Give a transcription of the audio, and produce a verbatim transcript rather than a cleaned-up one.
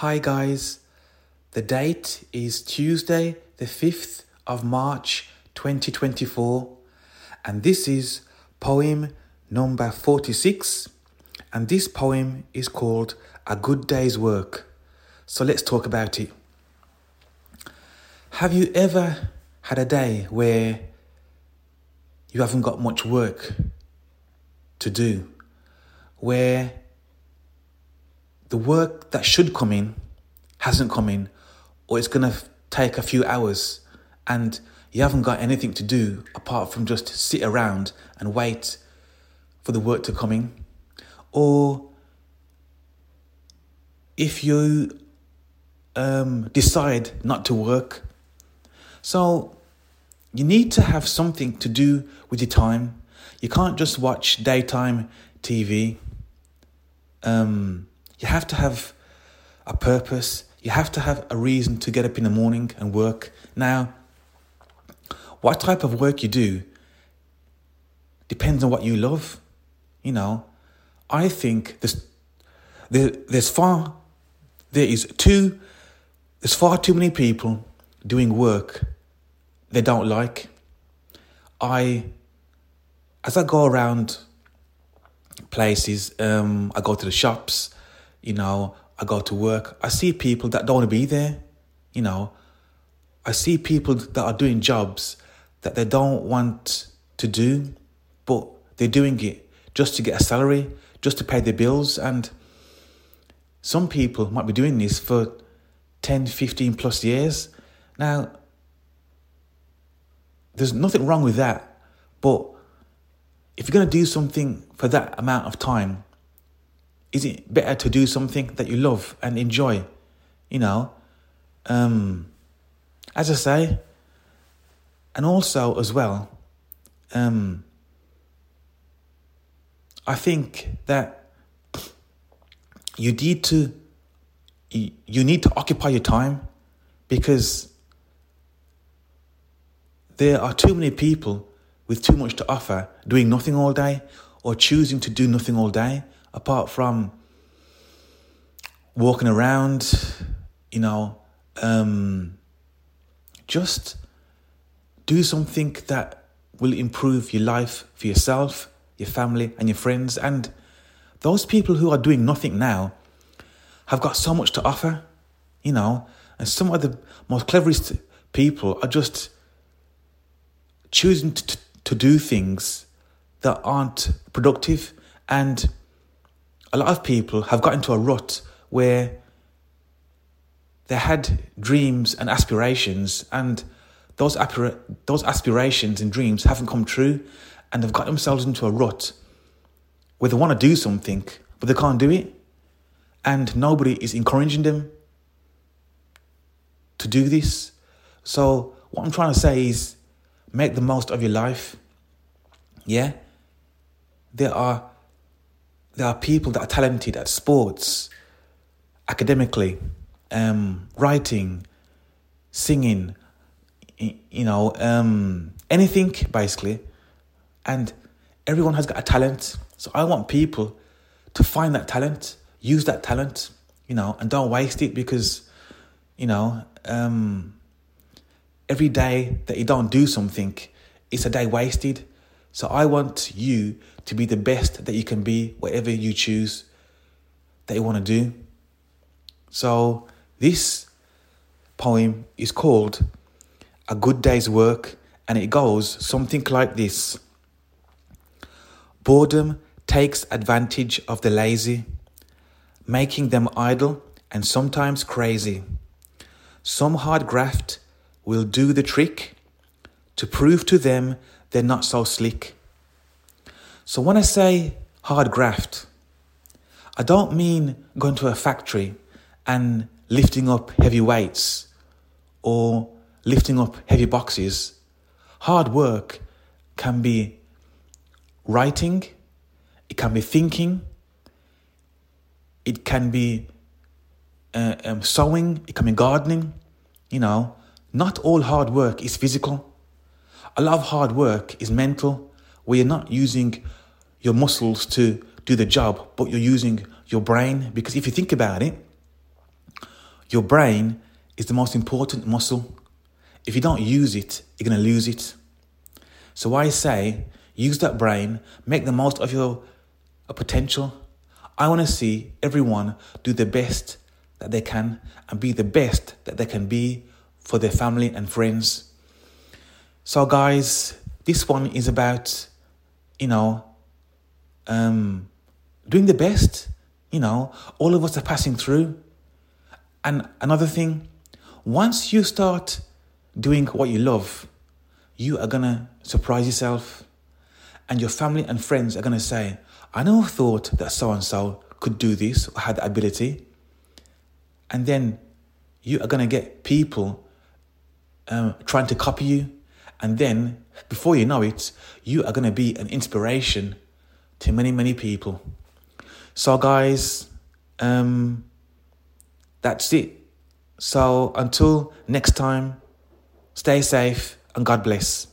Hi guys, the date is Tuesday the fifth of March twenty twenty-four and this is poem number forty-six and this poem is called A Good Day's Work. So let's talk about it. Have you ever had a day where you haven't got much work to do, where the work that should come in hasn't come in, or it's going to f- take a few hours and you haven't got anything to do apart from just sit around and wait for the work to come in? Or if you um, decide not to work, so you need to have something to do with your time. You can't just watch daytime T V. Um... You have to have a purpose. You have to have a reason to get up in the morning and work. Now, what type of work you do depends on what you love. You know, I think there's, there, there's far, there is too, there's far too many people doing work they don't like. I, as I go around places, um, I go to the shops, you know, I go to work, I see people that don't want to be there, you know. I see people that are doing jobs that they don't want to do, but they're doing it just to get a salary, just to pay their bills. And some people might be doing this for ten, fifteen plus years. Now, there's nothing wrong with that, but if you're going to do something for that amount of time, is it better to do something that you love and enjoy? You know, um, as I say, and also as well, um, I think that you need to you, you need to occupy your time, because there are too many people with too much to offer doing nothing all day, or choosing to do nothing all day, apart from walking around, you know, um, just do something that will improve your life for yourself, your family and your friends. And those people who are doing nothing now have got so much to offer, you know, and some of the most cleverest people are just choosing to, to do things that aren't productive. And a lot of people have got into a rut where they had dreams and aspirations, and those aspira- those aspirations and dreams haven't come true, and they've got themselves into a rut where they want to do something, but they can't do it, and nobody is encouraging them to do this. So what I'm trying to say is, make the most of your life. Yeah? There are There are people that are talented at sports, academically, um, writing, singing, you know, um, anything basically. And everyone has got a talent. So I want people to find that talent, use that talent, you know, and don't waste it, because, you know, um, every day that you don't do something, it's a day wasted. So I want you to be the best that you can be, whatever you choose that you want to do. So this poem is called A Good Day's Work, and it goes something like this. Boredom takes advantage of the lazy, making them idle and sometimes crazy. Some hard graft will do the trick to prove to them they're not so slick. So when I say hard graft, I don't mean going to a factory and lifting up heavy weights or lifting up heavy boxes. Hard work can be writing, it can be thinking, it can be uh, um, sewing, it can be gardening. You know, not all hard work is physical. A lot of hard work is mental, where you're not using your muscles to do the job, but you're using your brain. Because if you think about it, Your brain is the most important muscle. If you don't use it, you're going to lose it. So I say, use that brain, make the most of your potential. I want to see everyone do the best that they can and be the best that they can be for their family and friends. So guys, this one is about, you know, um, doing the best. You know, all of us are passing through. And another thing, once you start doing what you love, you are going to surprise yourself. And your family and friends are going to say, I never thought that so-and-so could do this or had the ability. And then you are going to get people um, trying to copy you. And then, before you know it, you are going to be an inspiration to many, many people. So guys, um, that's it. So until next time, stay safe and God bless.